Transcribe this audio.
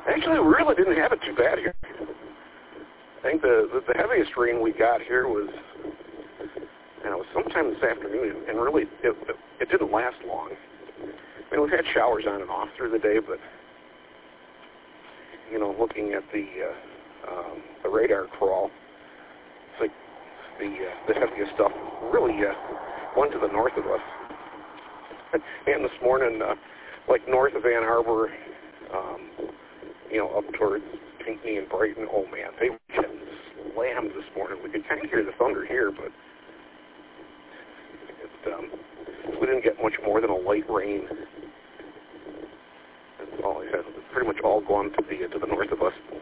Actually, we really didn't have it too bad here. I think the heaviest rain we got here was, sometime this afternoon, and really it didn't last long. I mean, we've had showers on and off through the day, but looking at the radar crawl, it's like the heaviest stuff really went to the north of us. And this morning, like north of Ann Arbor, up towards Pinckney and Brighton, oh man, they were getting slammed this morning. We could kind of hear the thunder here, but we didn't get much more than a light rain. That's all I had. It's pretty much all gone to the north of us.